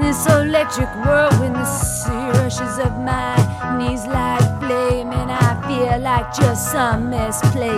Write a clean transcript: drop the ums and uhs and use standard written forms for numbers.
this electric whirlwind, the sea rushes up my knees like flame, and I feel like just some misplaced